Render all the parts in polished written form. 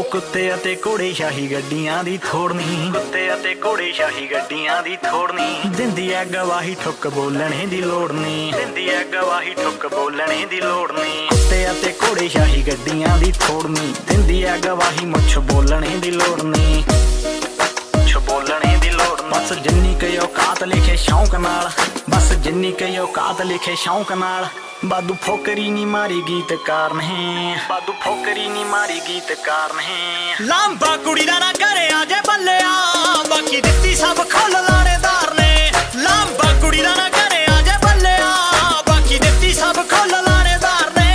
कुत्ते अते घोड़े शाही गड्डियां दी थोड़नी, कुत्ते अते घोड़े शाही गड्डियां दी थोड़नी। दिंदी है गवाही ठुक बोलने दी लोड़ नी, दिंदी है गवाही ठुक बोलने दी लोड़ नी। कुत्ते अते घोड़े शाही गड्डियां दी थोड़नी, दिंदी है गवाही मुछ बोलने दी लोड़ नी, मुछ बोलने दी लोड़ नी। बस जिन्नी कई औकात लिखे शौक नाल, बस जिन्नी कई औकात लिखे शौक नाल। बादू फोकरी नी मारी गीतकार ने, बादू फोकरी नी मारी गीतकार ने। लांबा कुड़ी दा ना करे आजे बल्लेआ, बाकी दित्ती सब खोल लाणेदार ने। लांबा कुड़ी दा ना करे आजे बल्लेआ, बाकी दित्ती सब खोल लाणेदार ने।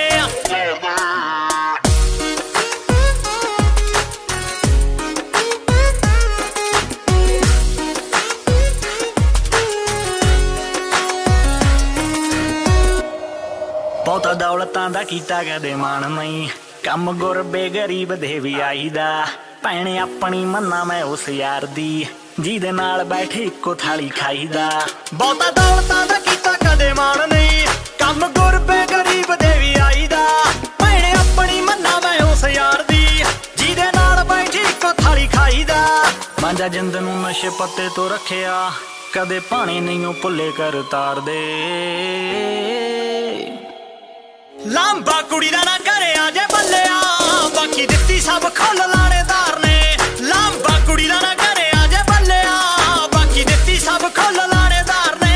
बहुता दौलतां दा कीता कदे मान नहीं, कम गुर बेगरीब दे भी आईदा। भैणे अपनी मन्ना मैं उस यार दी, जिहदे नाल बैठे इक्को थाली खाईदा। बहुता दौलतां दा कीता कदे मान नहीं, कम गुर बेगरीब दे भी आईदा। भैणे अपनी मन्ना मैं उस यार दी, जिहदे नाल बैठे इक्को थाली खाईदा। मांजा जिंद नूं नशे पत्ते तो रखिया, कदे भाणे नहीं भुल्ले कर तार दे। लांबा कुड़ी दा ना करे आजे बल्लेआ, बाकी दित्ती सब खोल लाणेदार ने। लांबा कुड़ी दा ना करे आजे बल्लेआ, बाकी दित्ती सब खोल लाणेदार ने।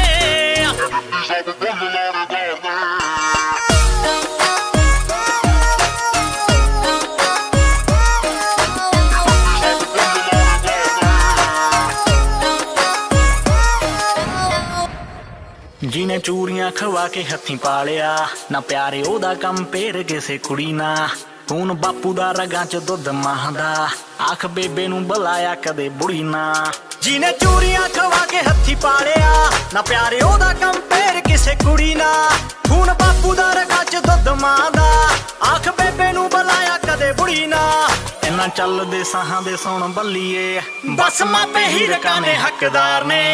जिने चूरियां खवा के हथी पालिया, ना प्यारे ओदा कम पेर किसे कुड़ी ना। खून बापू दा रगां च दुध मां दा, आख बेबे नूं बुलाया कदे बुढ़ी ना। जिने चूरियां खवा के हथी पालिया, ना प्यारे ओदा कम पेर किसे कुड़ी ना। खून बापू दा रगां च दुध मां दा, आख बेबे नूं बुलाया कदे बुढ़ी ना। इन्ना चलदे साहां दे सुण बल्लीए, बस मापे ही रकाने हकदार ने।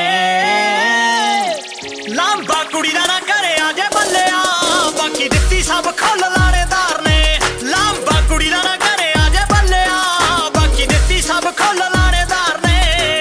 लांबा कुड़ी दा ना करे आजे बल्लेआ, बाकी दित्ती सब खोल लाणेदार ने। लांबा कुड़ी दा ना करे आजे बल्लेआ, बाकी दित्ती सब खोल लाणेदार ने।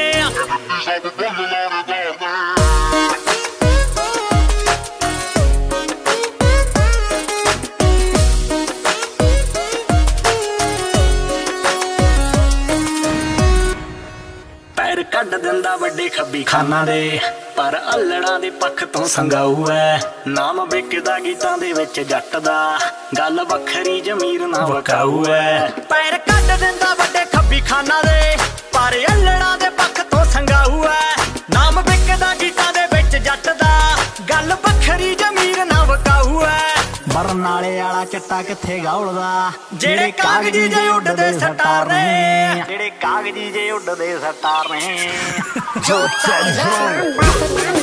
पैर कड्ड दिंदा वड्डे खब्बी खाना दे, पर अल्लड़ा दे पक्ख तो संगाऊ है। नाम विकदा गीतां दे विच जट दा, गल वखरी जमीर ना वकाऊ है। पैर कड्ड दिंदा वड्डे खब्बी खाना दे, पर अल्लड़ा दे पक्ख तो संगाऊ है। नाम विकदा गीतां दे विच जट दा, गल वखरी जमीर ना वकाऊ है। बरनाले आला चट्टा किथे गौलदा, जेड़े कागजी जे उड्डदे सटार ने, जेड़े कागजी जे उड्डदे सटार ने।